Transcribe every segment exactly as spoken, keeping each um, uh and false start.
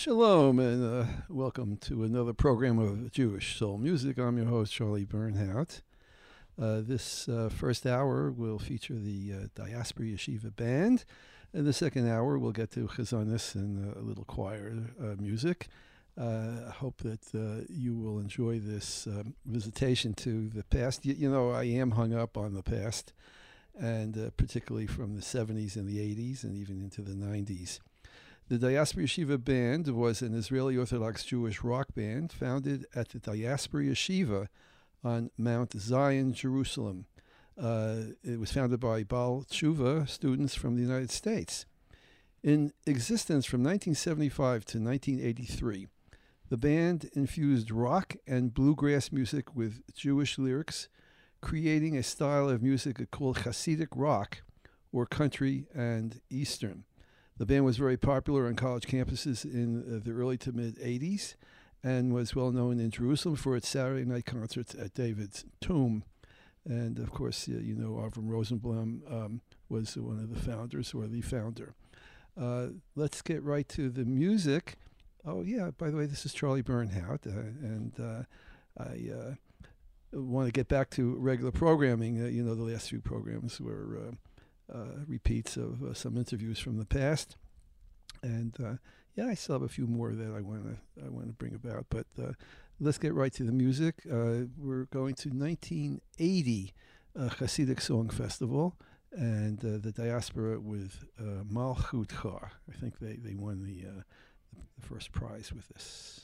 Shalom and uh, welcome to another program of Jewish Soul Music. I'm your host, Charlie Bernhout. Uh, this uh, first hour will feature the uh, Diaspora Yeshiva Band, and the second hour we'll get to Chazanis and uh, a little choir uh, music. Uh, I hope that uh, you will enjoy this um, visitation to the past. You, you know, I am hung up on the past, and uh, particularly from the seventies and the eighties and even into the nineties. The Diaspora Yeshiva Band was an Israeli Orthodox Jewish rock band founded at the Diaspora Yeshiva on Mount Zion, Jerusalem. Uh, it was founded by Baal Tshuva students from the United States. In existence from nineteen seventy-five to nineteen eighty-three, the band infused rock and bluegrass music with Jewish lyrics, creating a style of music called Hasidic rock, or country and Eastern. The band was very popular on college campuses in uh, the early to mid-eighties and was well known in Jerusalem for its Saturday night concerts at David's Tomb. And, of course, uh, you know, Avram Rosenblum um, was one of the founders or the founder. Uh, let's get right to the music. Oh, yeah, by the way, this is Charlie Bernhout, uh, and uh, I uh, want to get back to regular programming. Uh, you know, the last few programs were Uh, Uh, repeats of uh, some interviews from the past, and uh, yeah, I still have a few more that I want to I want to bring about. But uh, let's get right to the music. Uh, we're going to nineteen eighty uh, Hasidic Song Festival, and uh, the Diaspora with uh, Malchutcha. I think they they won the uh, the first prize with this.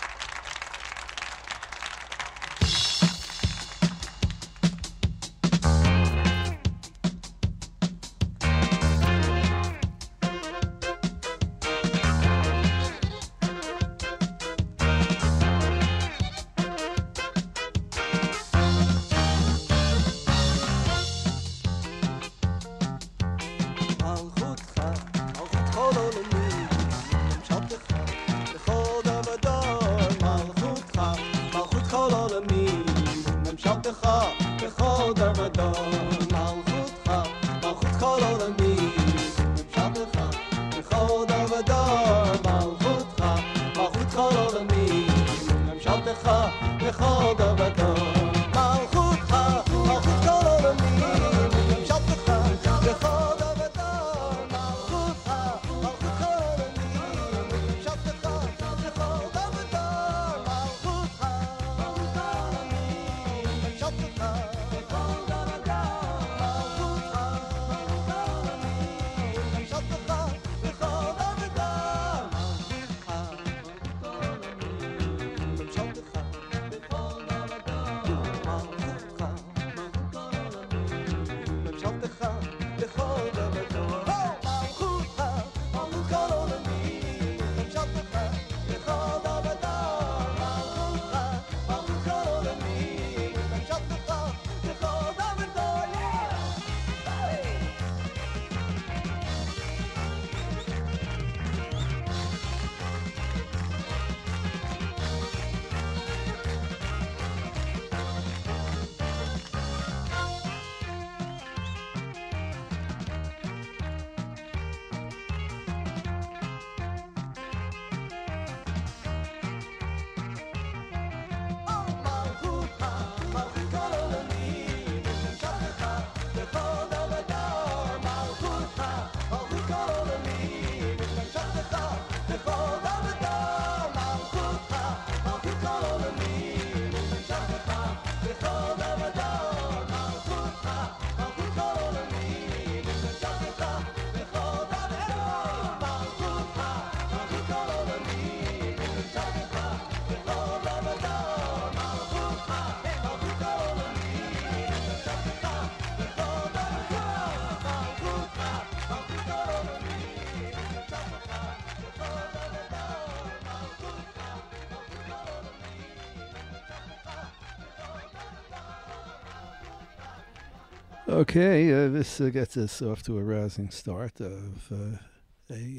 Okay, uh, this uh, gets us off to a rousing start of uh, a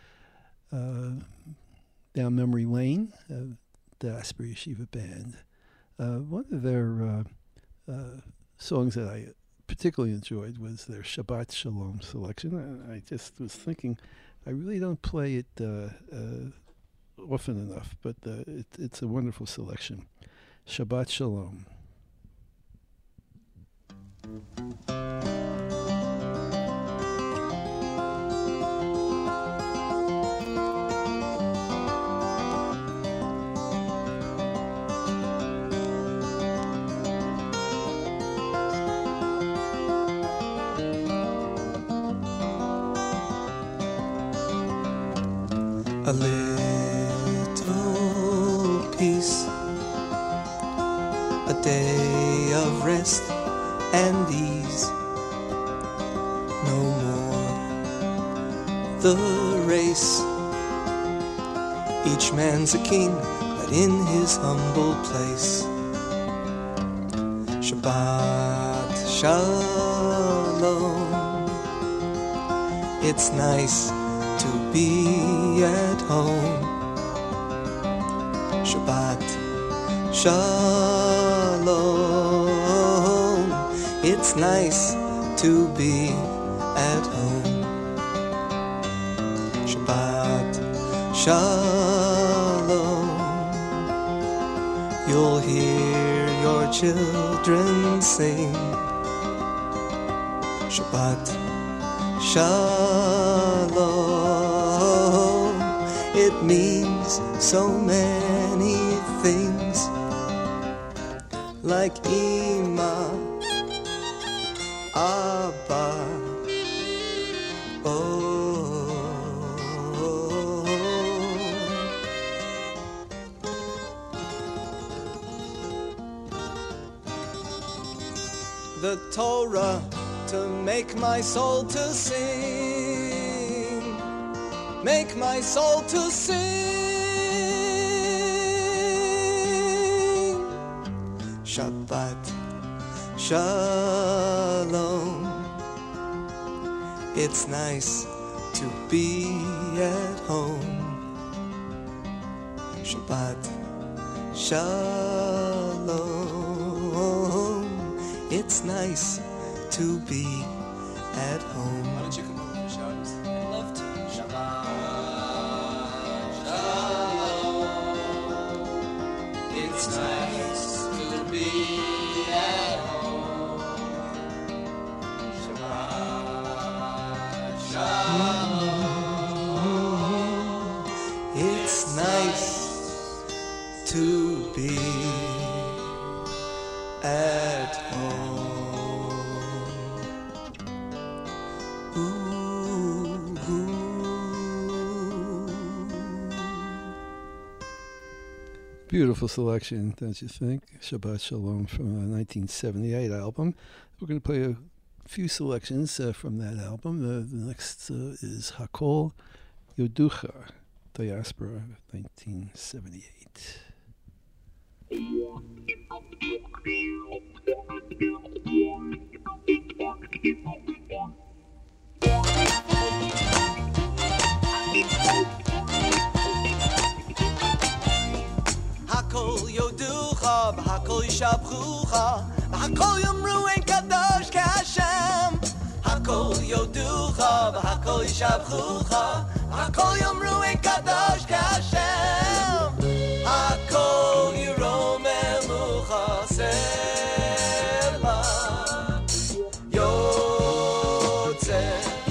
uh, uh, down memory lane, uh, Diaspora Yeshiva Band. Uh, one of their uh, uh, songs that I particularly enjoyed was their Shabbat Shalom selection. I, I just was thinking, I really don't play it uh, uh, often enough, but uh, it, it's a wonderful selection. Shabbat Shalom. A little peace, a day of rest and ease. No more the race. Each man's a king, but in his humble place. Shabbat Shalom. It's nice to be at home. Shabbat Shalom. It's nice to be at home. Shabbat Shalom. You'll hear your children sing. Shabbat Shalom. It means so many things, like Ima, Abba, oh. The Torah to make my soul to sing, make my soul to sing. Shabbat Shalom. It's nice to be at home. Shabbat Shalom. It's nice to be at home. Why don't you come over and shout us? I'd love to. Shabbat Shalom. It's nice to be at home. Shabbat Shalom. It's nice to be at home. Beautiful selection, don't you think? Shabbat Shalom from a nineteen seventy-eight album. We're going to play a few selections uh, from that album. Uh, the next uh, is Hakol Yoducha, Diaspora, nineteen seventy-eight. Hakol yoducha, hakol yishabchucha, hakol yomru en kadosh k'Hashem. Hakol yoducha, hakol yishabchucha, hakol yomru en kadosh k'Hashem. Hakol yirom emucha sela yotze.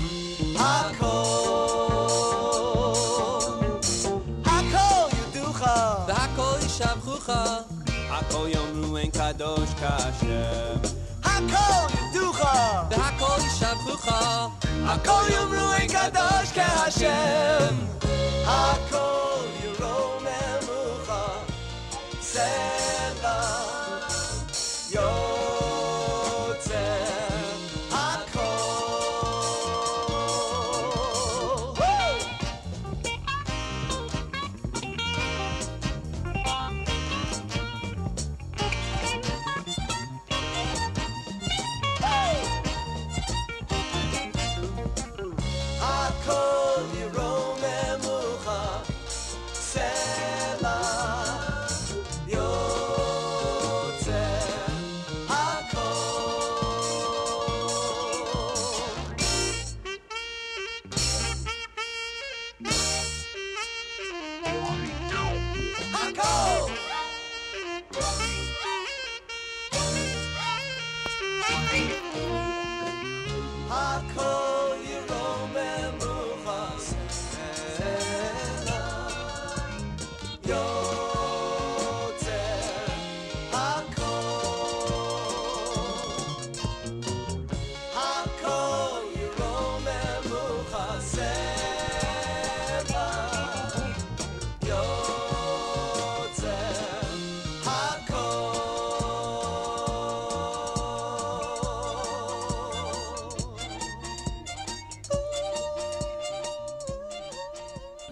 Hakol, hakol yoducha, hakol yishabchucha, hakol yomru en kadosh k'Hashem. Hakol yoducha, hakol yishabchucha, hakol yomru en kadosh k'Hashem. Hakol yirom emucha sela yotze. Hakol, woo! Hakol yirom emucha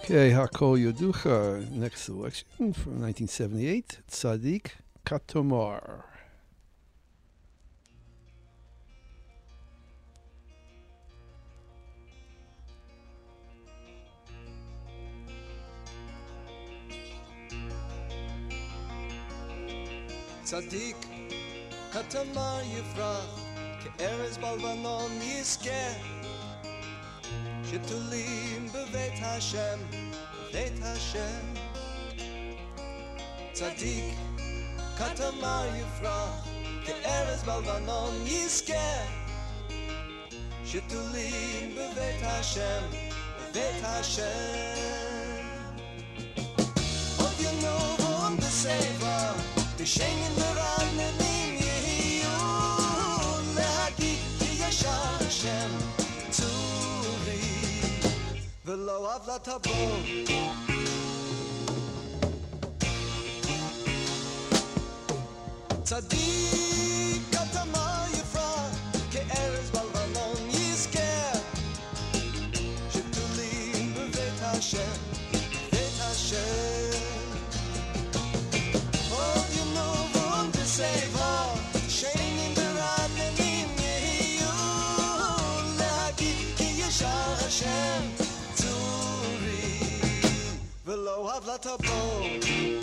Okay, Hakol Yoducha, next selection from nineteen seventy-eight, Tzadik Katomar. Tzadik Katomar Yifrach, Ke'erez Balvanon Yizkeh, Shetulim B'Veit Hashem, B'Veit Hashem. Tzadik Katomar Yifrach, Ke'erez Balvanon Yizkeh, Shetulim B'Veit Hashem, B'Veit Hashem. Od Yenuv und Beseva, B'Shengen V'Ranenim Yehiyu, Lehagik Ki Yashar Hashem, V'lo avla tabo. Tzadik Katomar Yifrach, Ke'erez Balvanon Yizkeh, Shetulim B'Veit Hashem, B'Veit Hashem. Od Yenuv und Beseva, Shenim V'Ranenim Yehiyu, Lehagik Ki Yashar Hashem, V'lo havla tabo.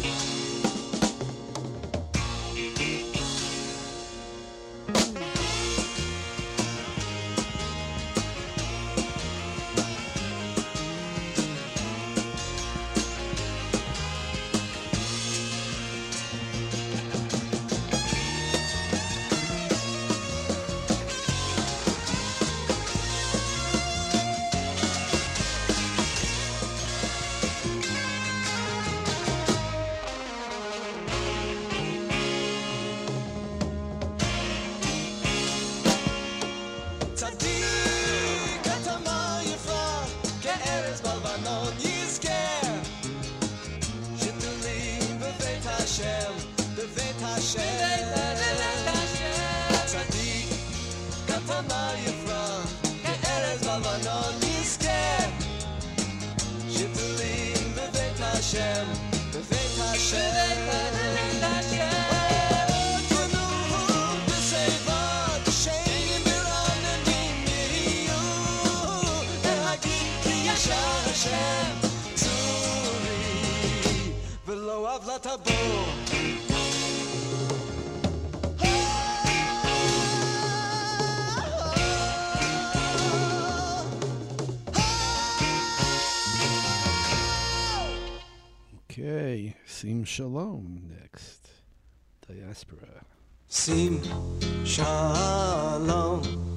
Okay, Sim Shalom next. Diaspora. Sim Shalom,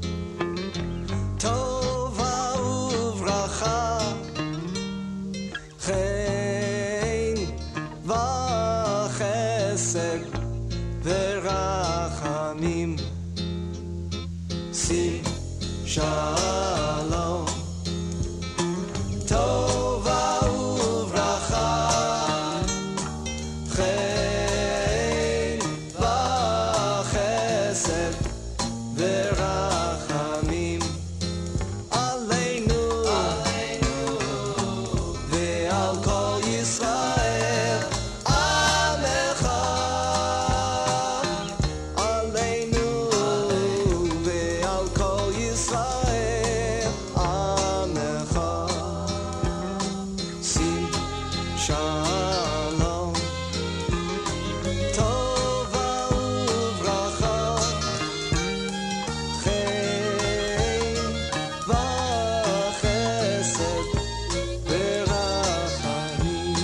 Tova Uvracha, Chen Vachesed Verachamim. Sim Shalom, Tova Uvracha, Chen Vachesed Verachamim Aleinu, Ve'al Kol Yisrael Amecha. Aleinu, Ve'al Kol Yisrael Amecha. Sim Shalom, Tova Uvracha, Chen Vachesed Verachamim.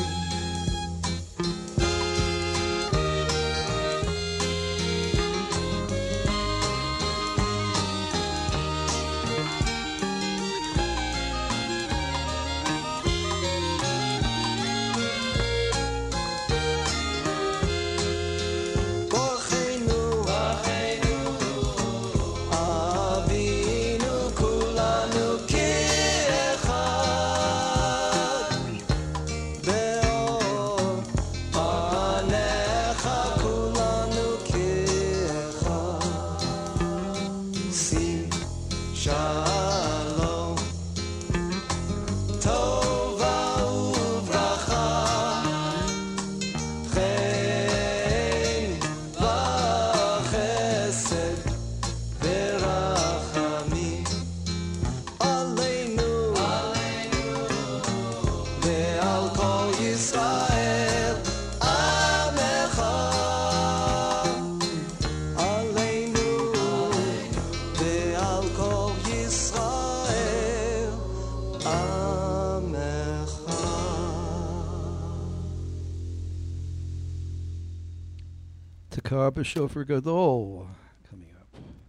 Takar B'Shofar Gadol coming up.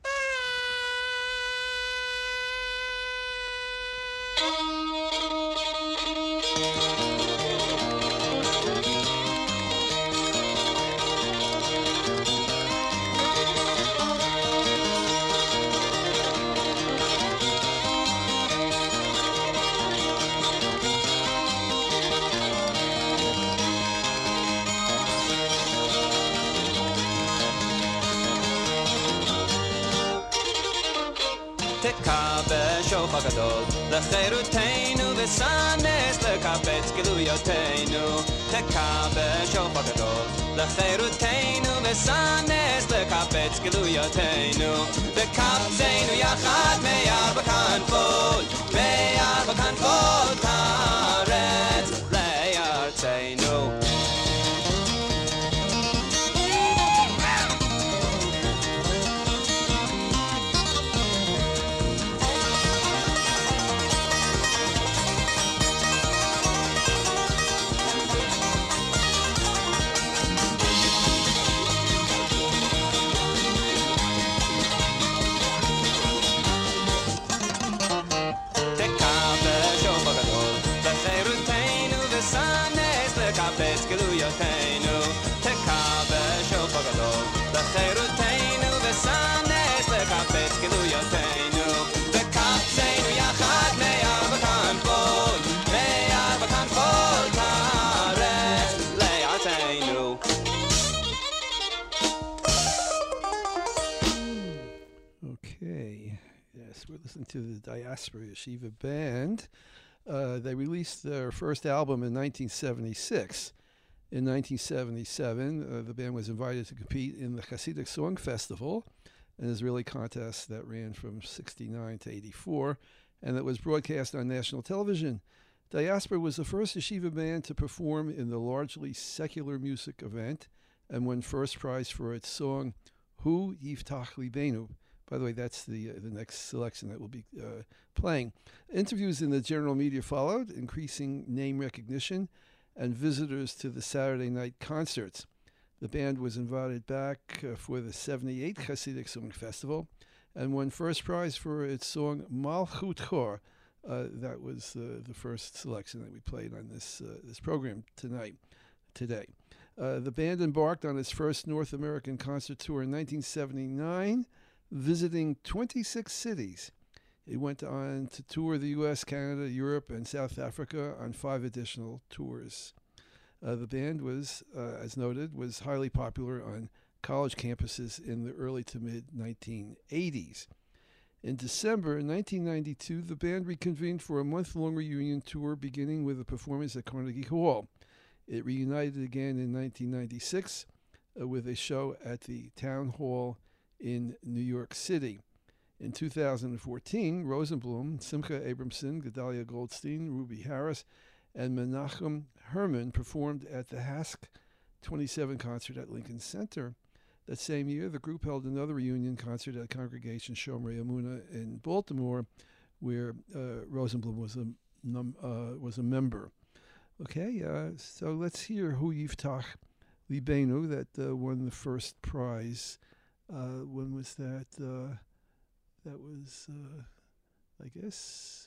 בשופר גדול לחירותנו ושנס לקבץ גלויותינו תקע בשופר גדול לחירותנו ושנס לקבץ גלויותינו וקבצנו יחד מארבע כנפות מארבע כנפות הארץ לארצנו גלויותינו תקע בשופר גדול לחירותנו ושנס לקבץ גלויותינו וקבצנו יחד מארבע כנפות מארבע כנפות הארץ לארצנו. Okay, yes, we're listening to the Diaspora Yeshiva Band. Uh, they released their first album in nineteen seventy-six. In nineteen seventy-seven, uh, the band was invited to compete in the Hasidic Song Festival, an Israeli contest that ran from sixty-nine to eighty-four, and that was broadcast on national television. Diaspora was the first yeshiva band to perform in the largely secular music event and won first prize for its song, Hu Yiftach Libenu. By the way, that's the uh, the next selection that we'll be uh, playing. Interviews in the general media followed, increasing name recognition and visitors to the Saturday night concerts. The band was invited back uh, for the seventy-eight Hasidic Song Festival and won first prize for its song Malchut Chor. Uh, that was uh, the first selection that we played on this uh, this program tonight, today. Uh, the band embarked on its first North American concert tour in nineteen seventy-nine, visiting twenty-six cities. It went on to tour the U S, Canada, Europe, and South Africa on five additional tours. Uh, the band was, uh, as noted, was highly popular on college campuses in the early to mid nineteen eighties. In December nineteen ninety-two, the band reconvened for a month-long reunion tour, beginning with a performance at Carnegie Hall. It reunited again in nineteen ninety-six uh, with a show at the Town Hall in New York City. In two thousand fourteen, Rosenblum, Simcha Abramson, Gedalia Goldstein, Ruby Harris, and Menachem Herman performed at the Hask twenty-seven concert at Lincoln Center. That same year, the group held another reunion concert at Congregation Shomrei Emunah in Baltimore, where uh, Rosenblum was a num, uh, was a member. Okay, uh, so let's hear Hu Yiftach Libenu, that uh, won the first prize. Uh, when was that? Uh, that was, uh, I guess,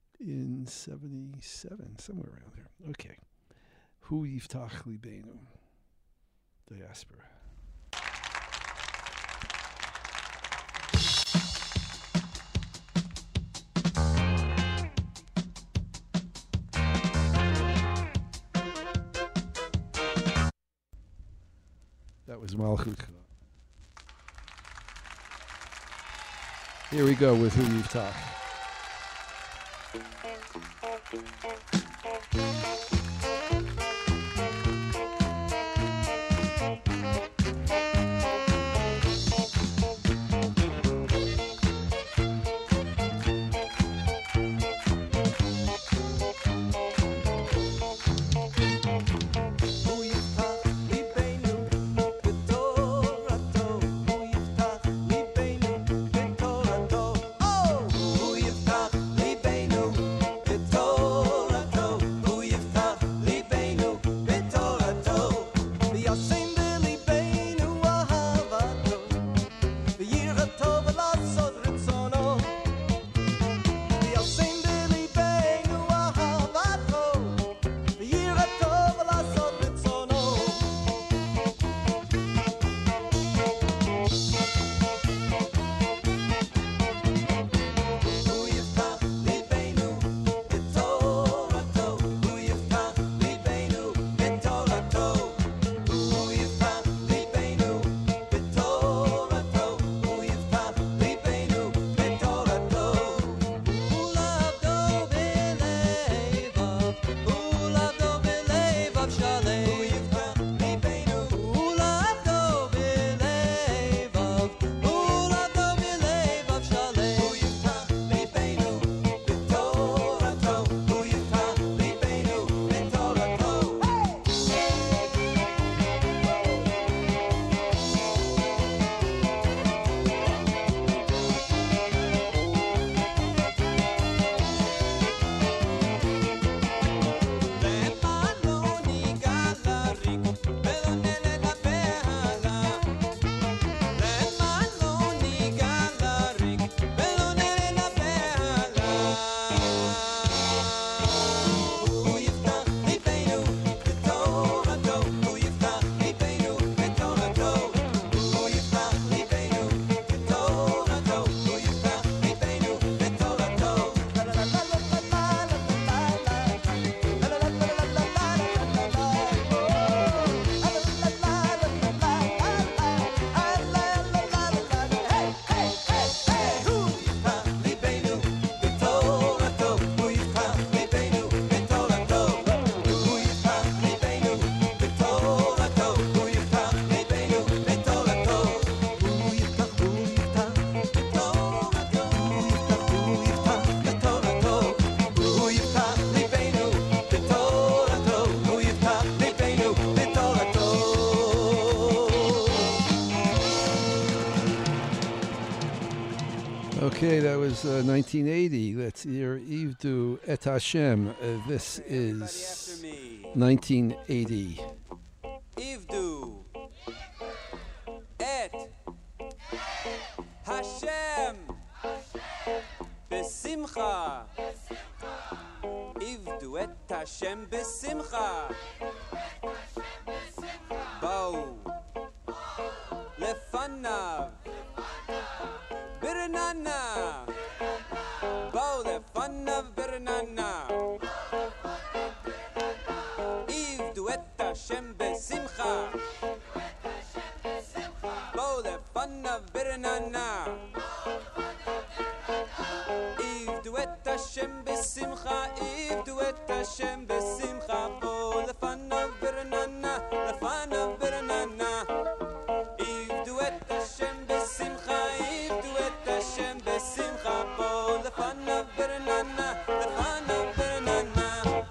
in seventy-seven, somewhere around there. Okay. Hu Yiftach Libenu, Diaspora. That was Malchut. Here we go with Hu Yiftach. Hu Yiftach Okay, that was uh, nineteen eighty. Let's hear Ivdu et Hashem. Uh, this is nineteen eighty. Ivdu et Hashem besimcha. Ivdu et Hashem besimcha. Bau lefanav birnana. Bau lefanav birnana. Ivdu et Hashem besimcha. Bau lefanav birnana. Ivdu et Hashem besimcha. Ivdu et Hashem besimcha. Bau lefanav birnana. Lefanav birnana. Ivdu et Hashem besimcha. Ivdu et Hashem besimcha. Bau lefanav birnana. Lefanav birnana.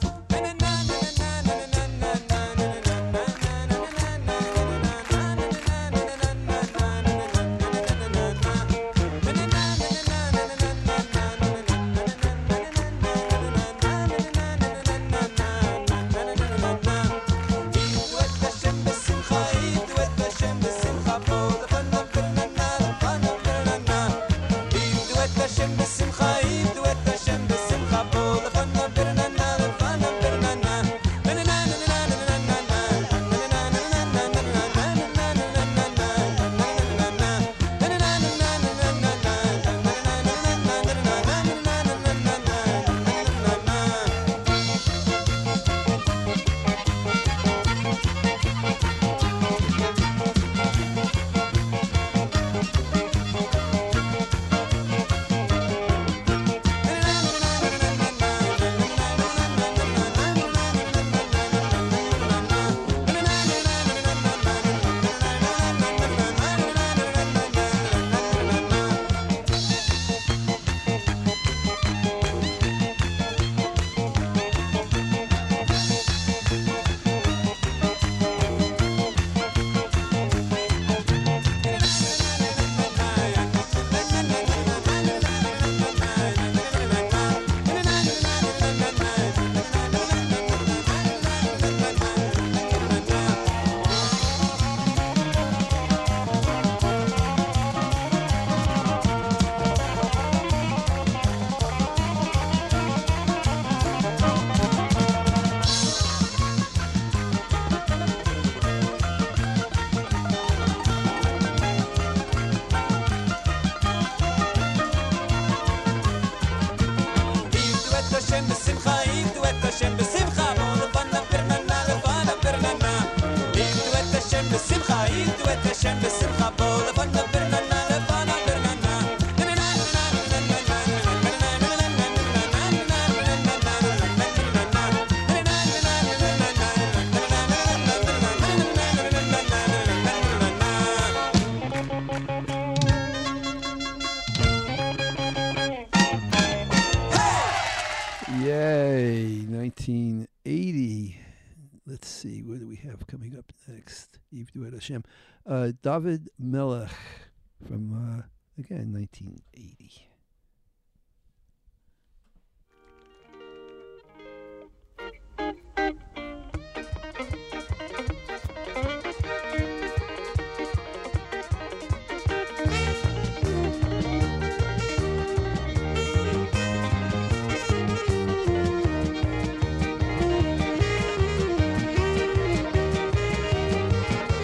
Yay, nineteen eighty. Let's see, what do we have coming up next? Ivdu et Hashem. Uh, David Melech from, uh, again, nineteen eighty.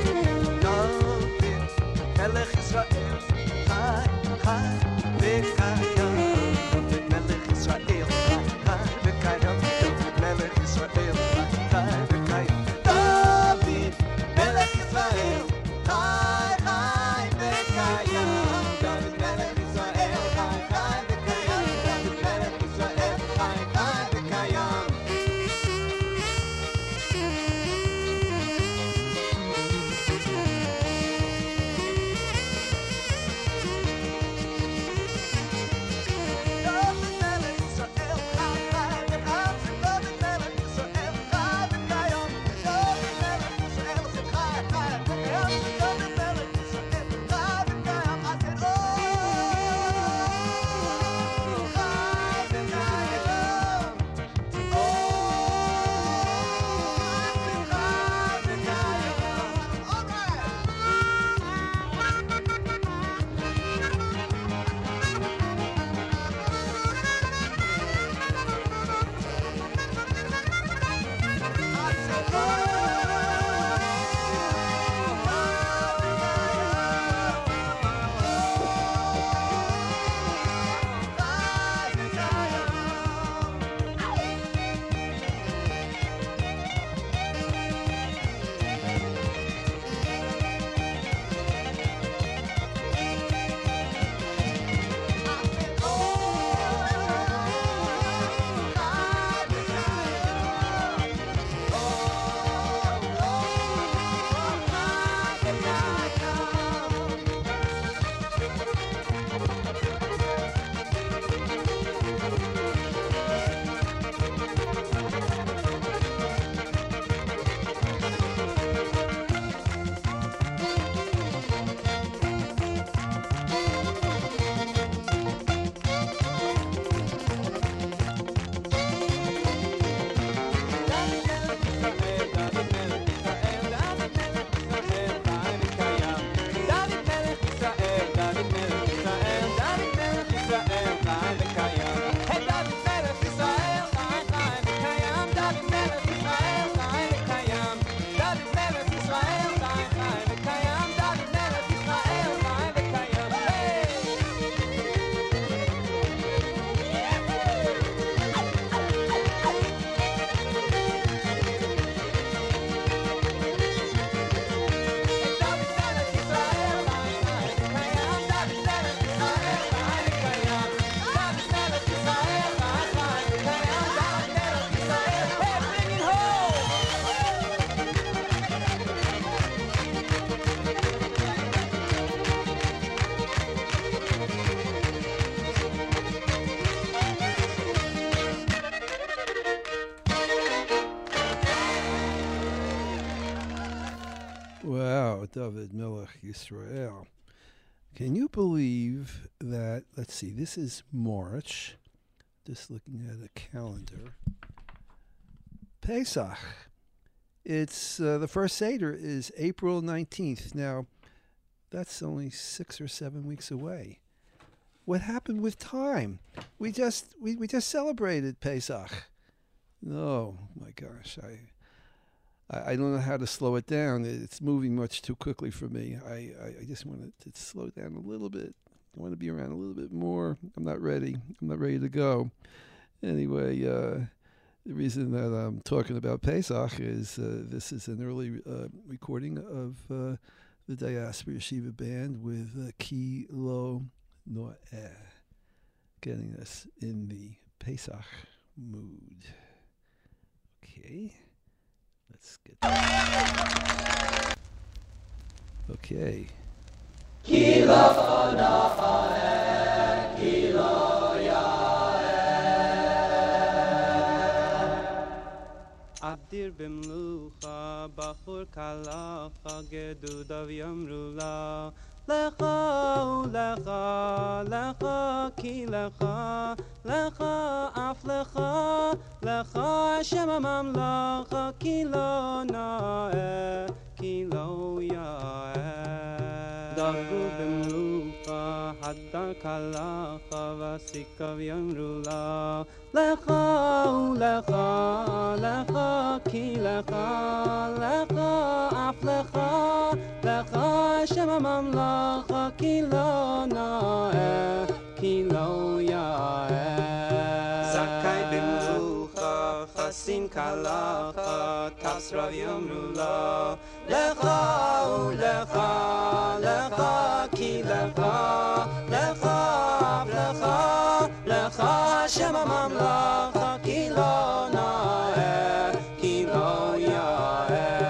Melech Israel, Chai, Chai, V'chai. Wow, David Melech Yisrael. Can you believe that, let's see, this is March, just looking at a calendar. Pesach. It's, uh, the first Seder is April nineteenth. Now, that's only six or seven weeks away. What happened with time? We just, we, we just celebrated Pesach. Oh, my gosh, I... I don't know how to slow it down. It's moving much too quickly for me. I, I, I just want it to slow down a little bit. I want to be around a little bit more. I'm not ready. I'm not ready to go. Anyway, uh, the reason that I'm talking about Pesach is uh, this is an early uh, recording of uh, the Diaspora Yeshiva Band with uh, Ki Lo Noeh, getting us in the Pesach mood. Okay. Let's get that. Okay. Adir bimlucha, bachur kalacha, gedudav yamrula. Lecha, lecha, lecha, ki lecha, lecha, af lecha, lecha, Shem HaMamlacha, ki lo naeh, ki lo yaeh. Dargu bimlucha, haddar kalacha, vasikav yamrula. Lecha, lecha, lecha, ki lecha, lecha, af lecha, lecha, Shem HaMamlacha, ki lo naeh, ki lo yaeh. Zakai bimlucha, chasin kalacha, tasrav yamrula. Lecha, lecha, lecha, ki lecha, lecha, af lecha, lecha, Shem HaMamlacha, ki lo naeh, ki lo yaeh.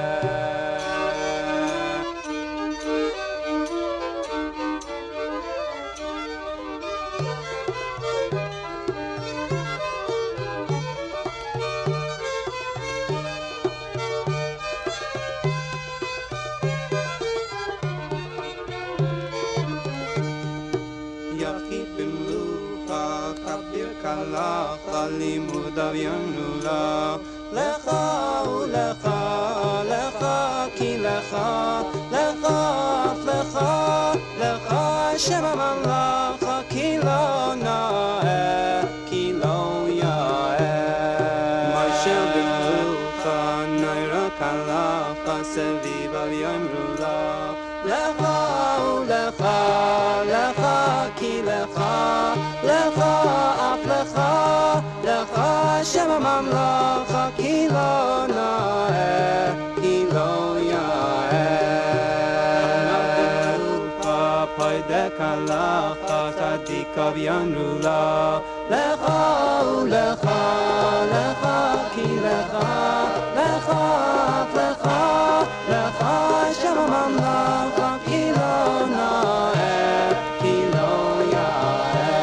Kalacha limudav yamrula. Lecha ulecha, lecha ki lecha, lecha af lecha, lecha Shem HaMamlacha, ki lo naeh, ki lo yaeh. Marshal bimlucha, naira kalacha, sevivav yamrula. Lecha ulecha, lecha ki lecha, lecha af lecha, lecha Shem HaMamlacha, ki lo naeh, ki lo yaeh. Lecha paideh kalacha, tzadikav yamrula. Lecha ulecha, lecha ki lecha, lecha af lecha, lecha Shem HaMamlacha, ki lo naeh, ki lo yaeh.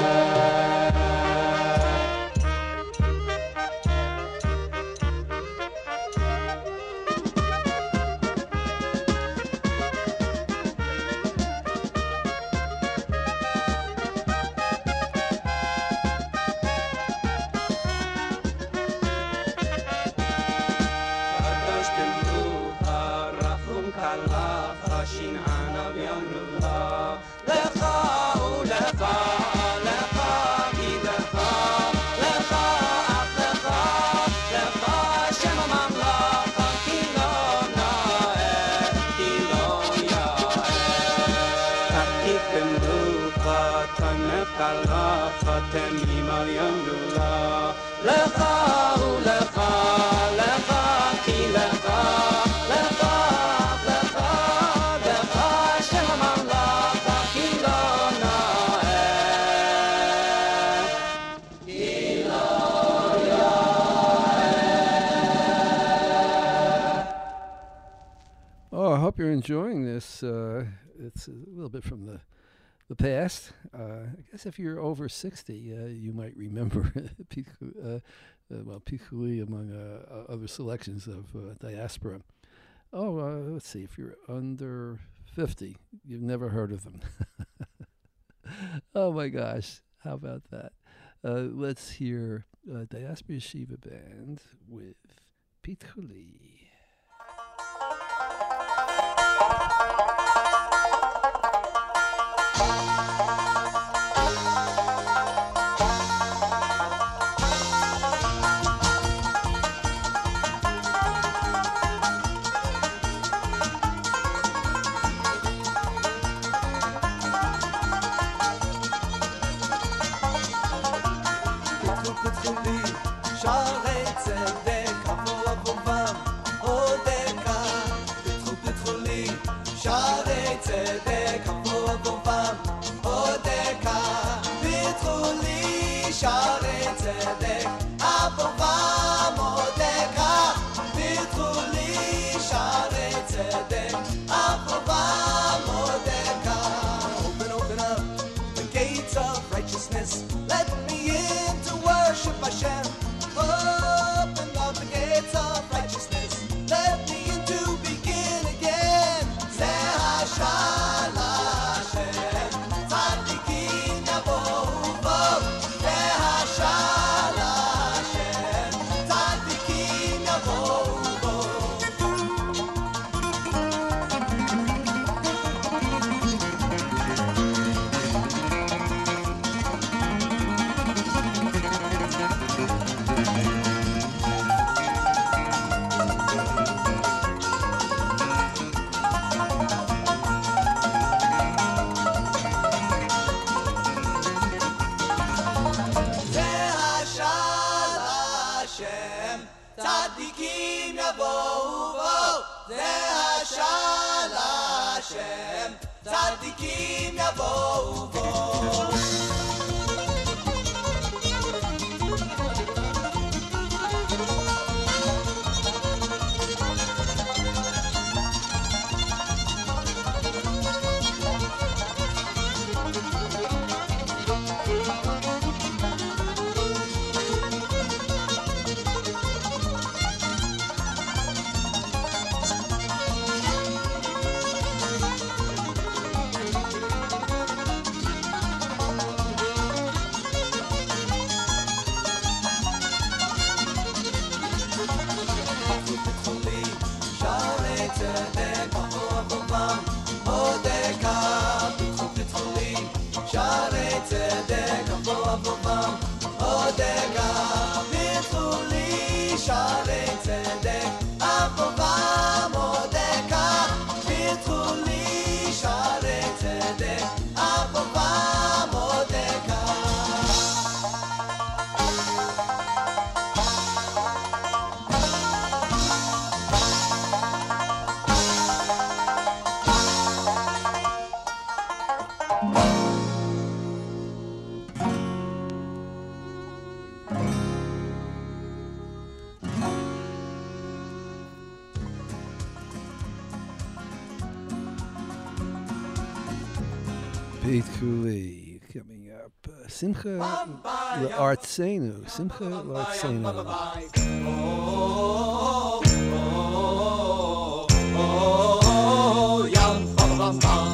Oh, I hope you're enjoying this. Uh, it's a little bit from the the past. Uh, I guess if you're over sixty, uh, you might remember uh, uh, well, Pichuli among uh, other selections of uh, diaspora. Oh, uh, let's see. If you're under fifty, you've never heard of them. Oh my gosh, how about that? Uh, let's hear uh, Diaspora Yeshiva Band with Pete Khuli. Pete Khuli coming up. Uh, Simcha L'Artzenu. Simcha L'Artzenu. Oh, oh, oh, Yam Bam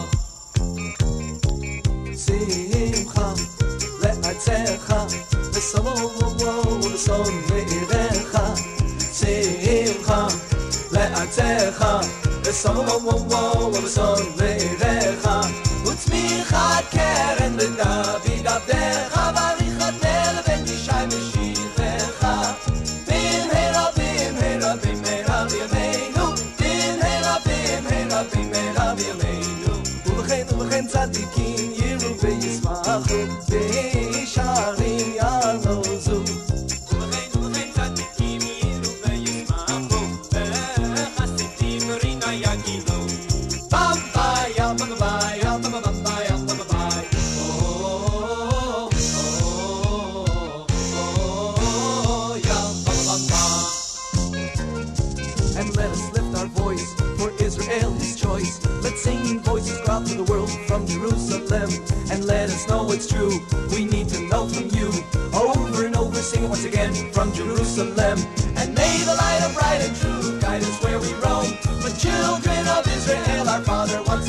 Simcha L'Artzecha V'Samo V'Som V'Irecha Simcha L'Artzecha V'Samo V'Som V'Irecha וצמיחת קרן בדוד עבדך ועריכת נר בן ישי משיחך במהרה במהרה במהרה בימינו במהרה במהרה במהרה בימינו ובכן ובכן צדיקים יראו וישמחו וישרים יעלוזו ובכן ובכן צדיקים יראו וישמחו וחסידים רינה יגילו במבה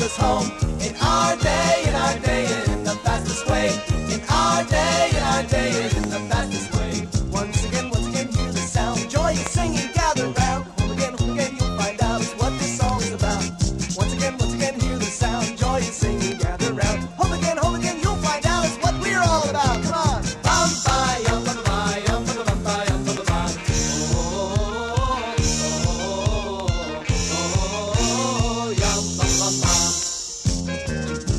us home. In our day, in our day, in the fastest way. In our day, in our day, in the fastest way. Once again, once again, hear the sound. Joyous singing, gather round. Home again, home again, you'll find out what this song is about. Once again, once again, hear the sound. Joyous singing, gather round. Home again, home again, you'll find out it's what we're all about. Come on. Bum, bye, yum, bum, bye, yum, bum, bum, bye, yum, bum, bye. Oh, oh, oh, oh, yum, bum, bum, bye.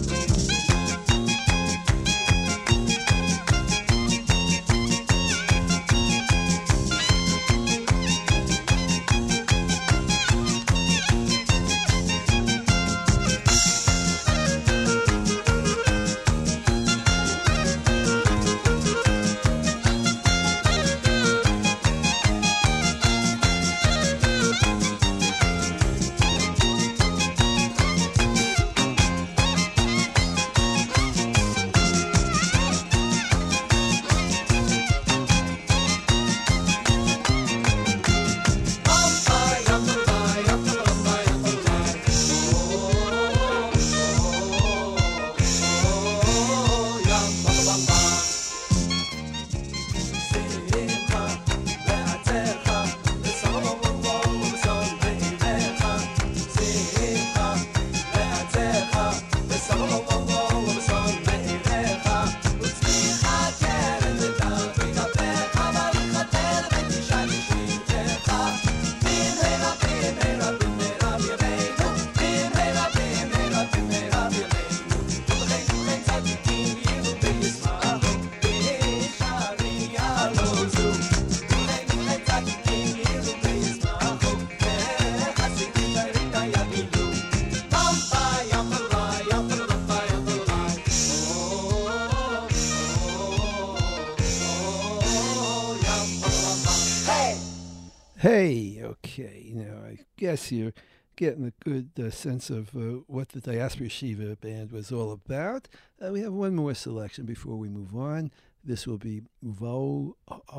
Hey, okay. Now, I guess you're getting a good uh, sense of uh, what the Diaspora Yeshiva Band was all about. Uh, we have one more selection before we move on. This will be Uvao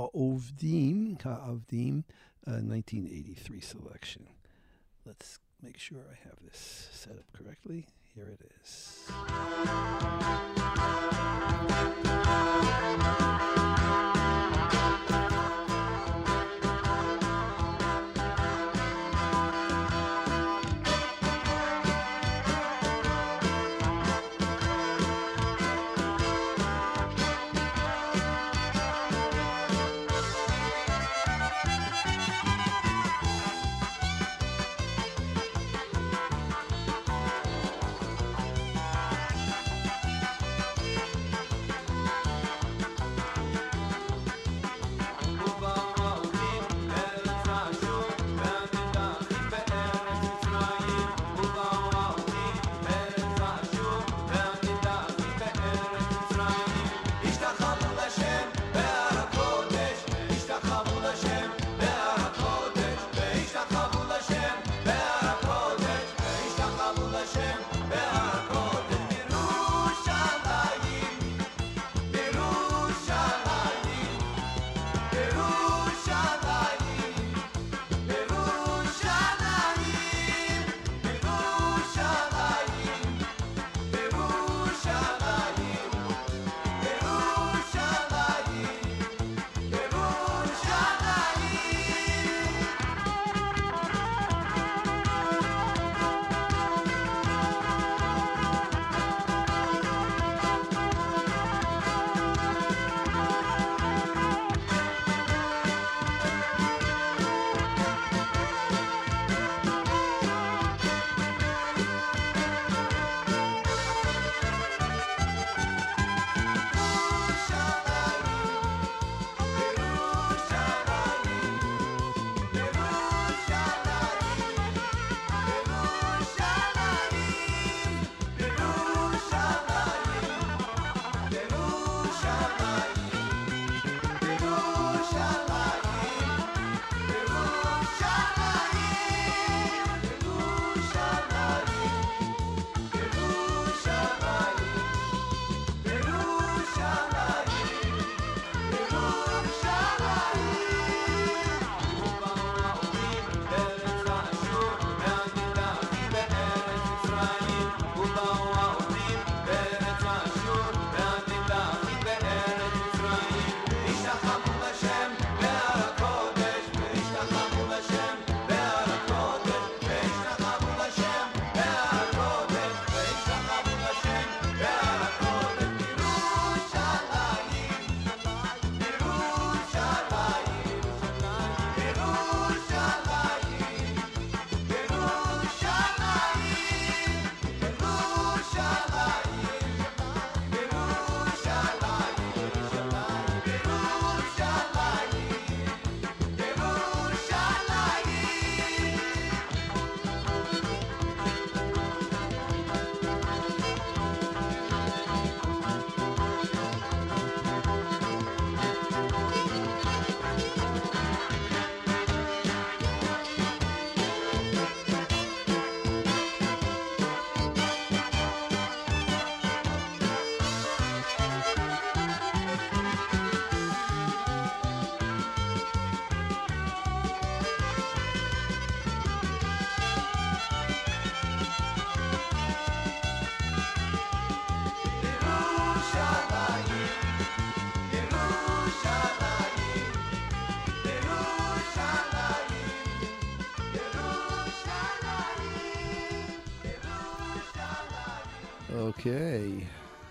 Ovdim, Ka'avdim, uh, nineteen eighty-three selection. Let's make sure I have this set up correctly. Here it is. Okay.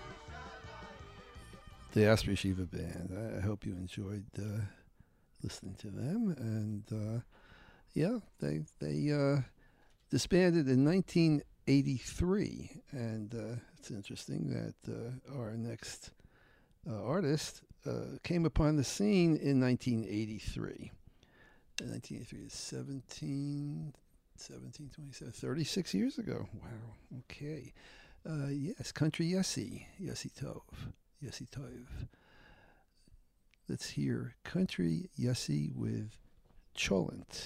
The Diaspora Yeshiva Band. I, I hope you enjoyed uh, listening to them. And uh, yeah, they they uh, disbanded in nineteen eighty-three. And uh, it's interesting that uh, our next uh, artist uh, came upon the scene in nineteen eighty-three. In nineteen eighty-three is seventeen, seventeen, twenty-seven, thirty-six years ago. Wow. Okay. Uh, yes, Country Yessi, Yessi Tov, Yessi Tov. Let's hear Country Yessi with Cholent.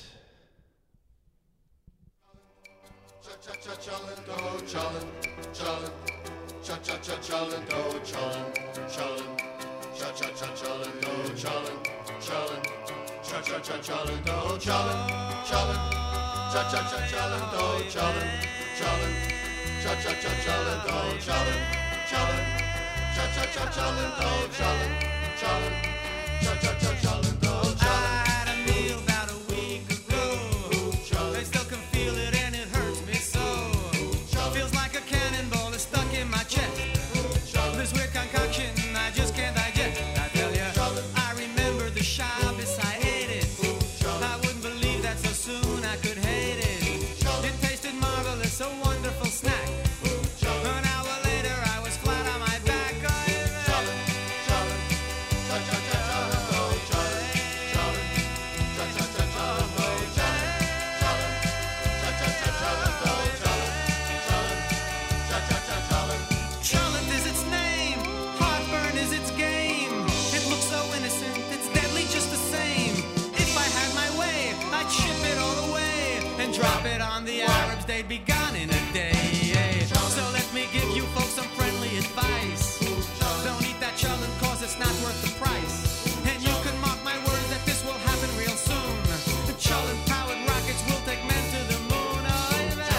Cha-cha-cha-cholent, oh, cholent, cholent. Cha-cha-cha-cholent, oh, cholent, cholent. Cha-cha-cha-cholent, oh, cholent, cholent. Cha-cha-cha-cholent, oh, cholent, cholent. Cha-cha-cha-cholent, oh, cholent, cholent. Cha-cha-cha-cholent, oh, cholent, cholent. Cha-cha-cha-cholent, oh, cholent, cholent. Cha-cha-cha-cholent, oh, cholent. I had a meal about a week ago. I still can feel it and it hurts me so. Feels like a cannonball is stuck in my chest. This weird concoction I just can't digest. I tell you, I remember the Shabbos I ate it. I wouldn't believe that so soon I could hate it. It tasted marvelous, a wonderful snack. An hour later I was flat on my back. Cholent is its name, heartburn is its game. It looks so innocent, it's deadly just the same. If I had my way, I'd ship it all away and drop it on the Arabs, they'd be gone in a day. So let me give you folks some friendly advice. Don't eat that cholent cause it's not worth the price. And you can mark my words that this will happen real soon. The cholent powered rockets will take men to the moon. Oh,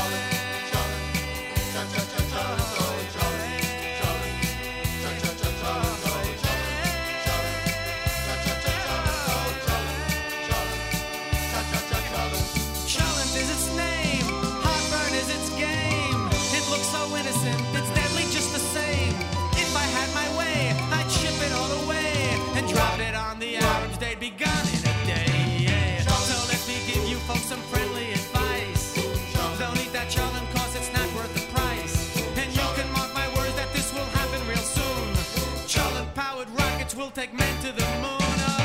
Cholent is its name, heartburn is its game. It looks so innocent, it's deadly just the same. If I had my way, I'd ship it all away and drop it on the Arabs, they'd be gone in a day. So let me give you folks some friendly advice. Don't eat that cholent cause it's not worth the price. And you can mark my words that this will happen real soon. Cholent powered rockets will take men to the moon. Oh,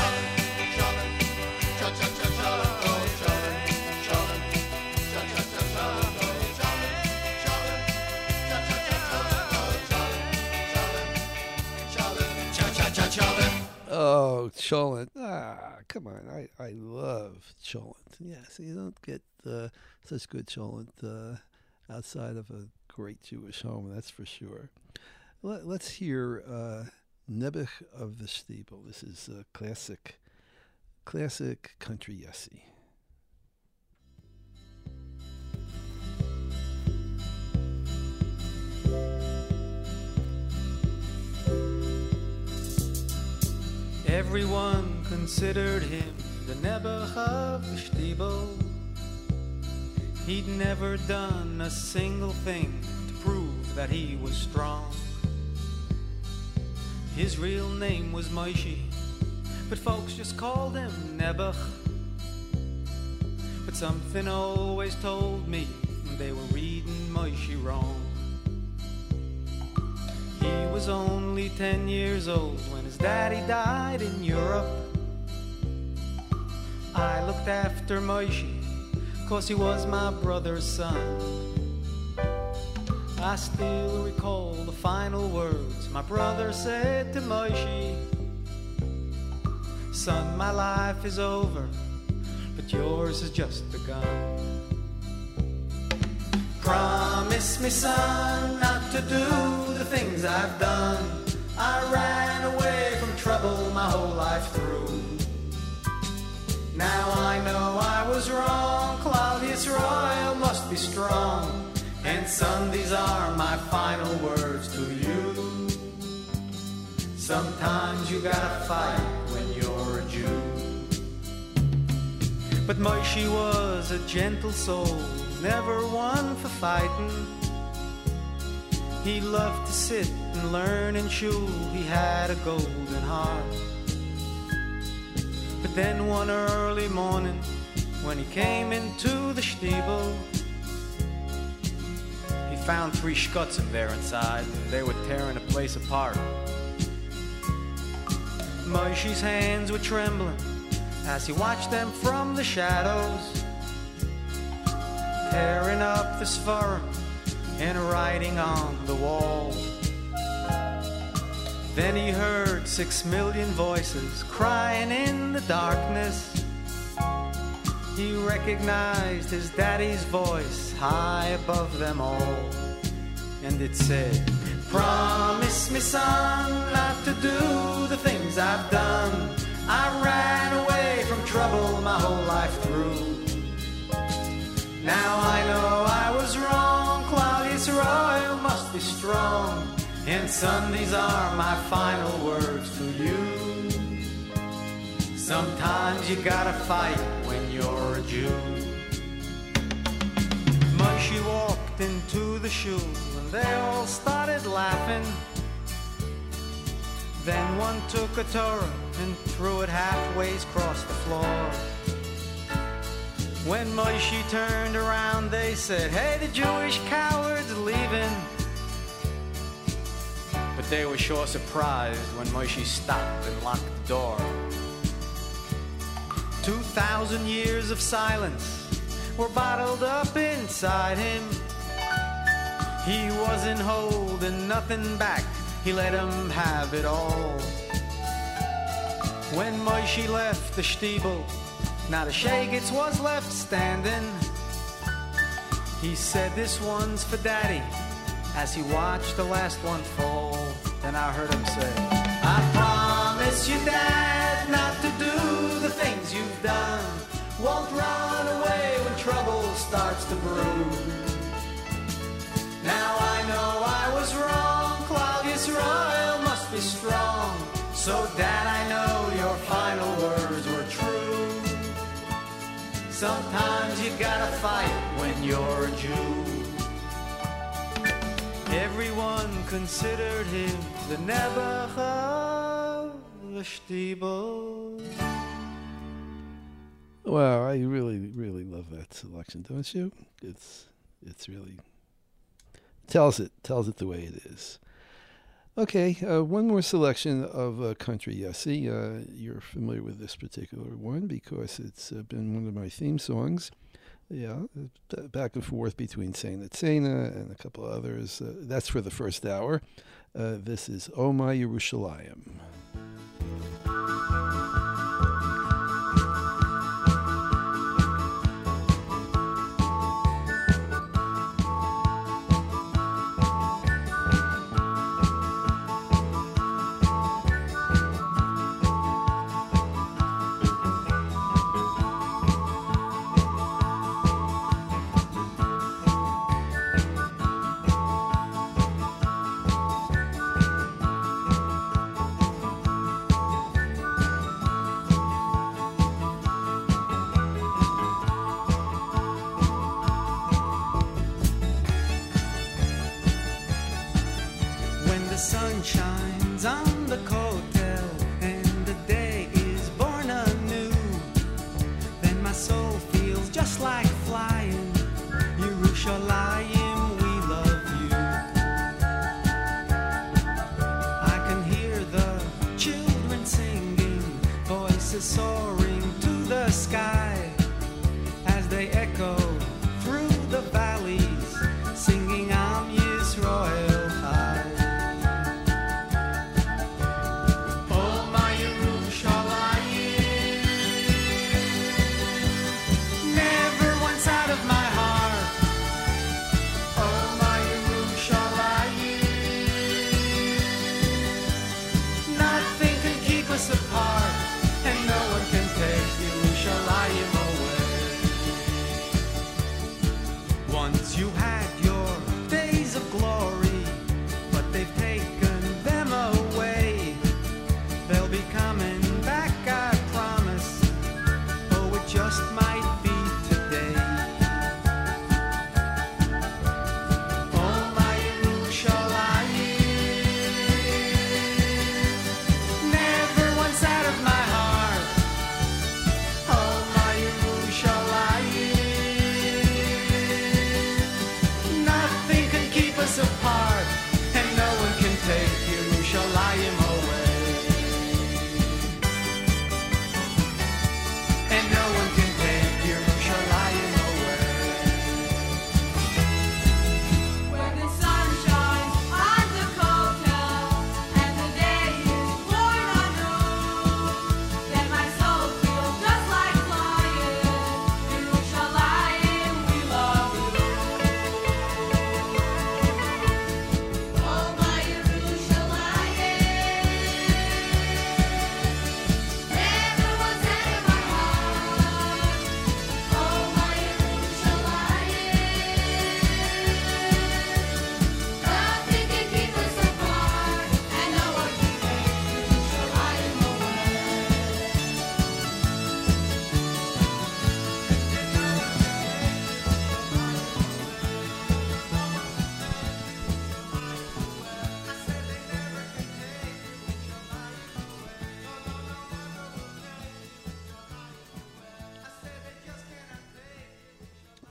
Oh, Cholent. Ah, come on. I, I love Cholent. Yes, you don't get uh, such good Cholent uh, outside of a great Jewish home, that's for sure. Let, let's hear uh, Nebuch of the Steeple. This is a classic, classic Country Yessi. Everyone considered him the Nebuch of the Steeple. He'd never done a single thing to prove that he was strong. His real name was Moshe, but folks just called him Nebuch. But something always told me they were reading Moshe wrong. He was only ten years old when his daddy died in Europe. I looked after Moshe, cause he was my brother's son. I still recall the final words my brother said to Moshe. Son, my life is over, but yours has just begun. Promise me, son, not to do the things I've done. I ran away from trouble my whole life through. Now I know I was wrong. Claudius Royal must be strong. And son, these are my final words to you. Sometimes you gotta fight when you're a Jew. But Moshe was a gentle soul, never one for fighting. He loved to sit and learn in shul. He had a golden heart. But then one early morning, when he came into the shtibel, he found three shkutzim there inside. They were tearing the place apart. Moshe's hands were trembling as he watched them from the shadows, tearing up the svarim and writing on the wall. Then he heard six million voices crying in the darkness. He recognized his daddy's voice high above them all. And it said, promise me, son, not to do the things I've done. I ran away from trouble my whole life through. Now I know I was wrong. Klal Yisrael must be strong. And son, these are my final words to you. Sometimes you gotta fight when you're a Jew. Moshe walked into the shul and they all started laughing. Then one took a Torah and threw it halfway across the floor. When Moshe turned around, they said, hey, the Jewish coward's leaving. But they were sure surprised when Moshe stopped and locked the door. Two thousand years of silence were bottled up inside him. He wasn't holding nothing back. He let him have it all. When Moshe left the shtibel, not a shagitz was left standing. He said, this one's for daddy, as he watched the last one fall. Then I heard him say, I promise you, Dad, not to do the things you've done. Won't run away when trouble starts to brew. Now I know I was wrong. Klal Yisrael must be strong. So, Dad, I know your final words were true. Sometimes you gotta fight when you're a Jew. Everyone considered him the Nebuch of the shtibel. Wow, I really, really love that selection, don't you? It's it's really tells it tells it the way it is. Okay, uh, one more selection of uh, country Yossi. Uh, you're familiar with this particular one because it's uh, been one of my theme songs. Yeah, back and forth between Seina Tzena and a couple others. Uh, that's for the first hour. Uh, this is O My Yerushalayim. Shall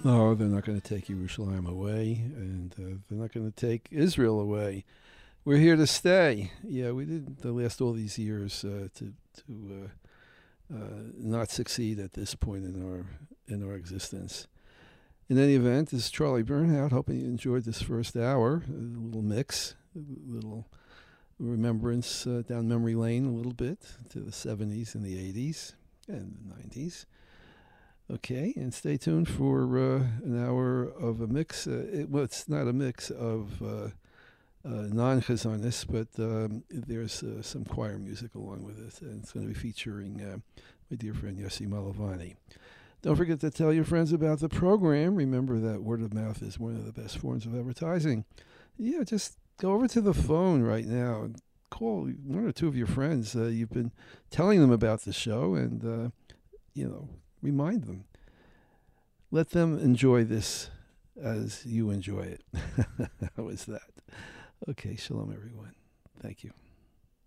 No, they're not going to take Yerushalayim away, and uh, they're not going to take Israel away. We're here to stay. Yeah, we did the last all these years uh, to to uh, uh, not succeed at this point in our in our existence. In any event, this is Charlie Bernhardt. Hoping you enjoyed this first hour. A little mix, a little remembrance uh, down memory lane a little bit to the seventies and the eighties and the nineties. Okay, and stay tuned for uh, an hour of a mix. Uh, it, well, it's not a mix of uh, uh, non-Chazonis, but um, there's uh, some choir music along with it, and it's going to be featuring uh, my dear friend Yossi Malovani. Don't forget to tell your friends about the program. Remember that word of mouth is one of the best forms of advertising. Yeah, just go over to the phone right now and call one or two of your friends. Uh, you've been telling them about the show, and, uh, you know, remind them. Let them enjoy this as you enjoy it. How is that? Okay, shalom, everyone. Thank you.